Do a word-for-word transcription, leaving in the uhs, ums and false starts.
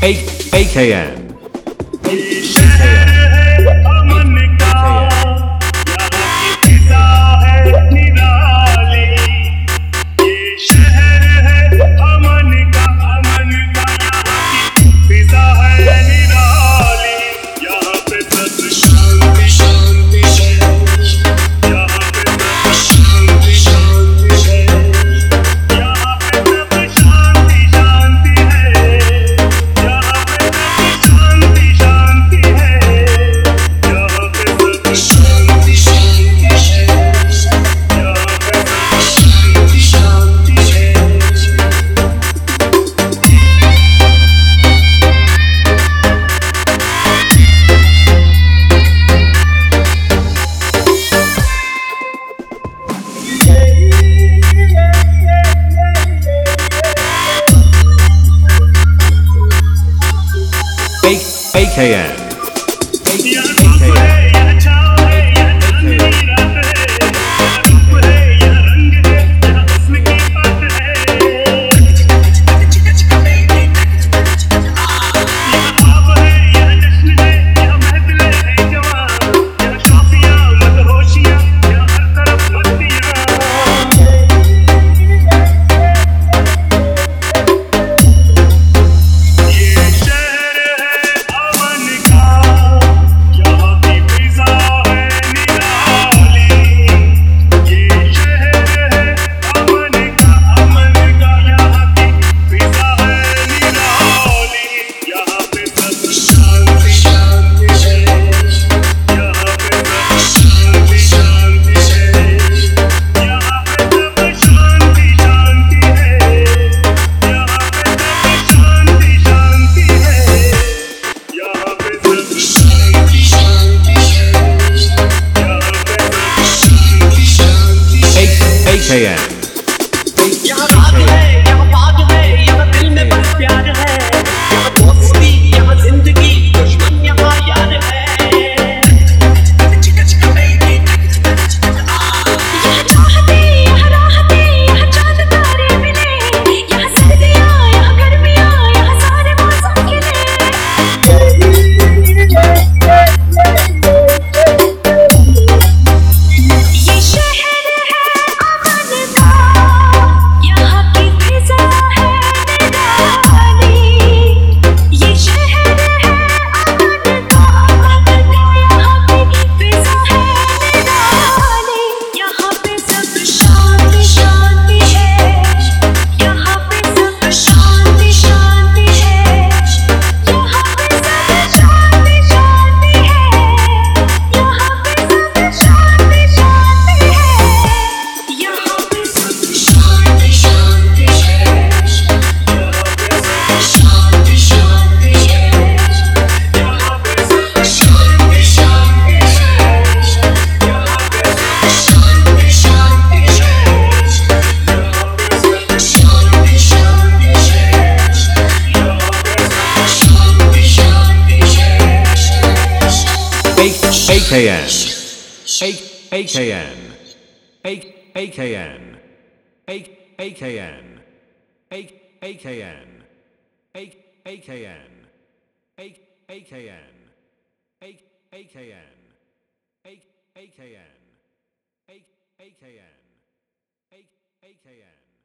A K N. A K N. A K N. यहाँ रात है, यहाँ बात है, यहाँ दिल में बस प्यार है, यहाँ दोस्ती, यहाँ जिंदगी, दुश्मन यहाँ यार है। यहाँ चाहते, यहाँ राहते, यहाँ चांद तारे मिले, यहाँ सर्दियाँ, यहाँ गर्मियाँ, यहाँ सारे मौसम खिले। ये शहर A K N. A K N. A K N. A K N. A K N. A K N. A K N. A K N. A K N. A K N. A K N.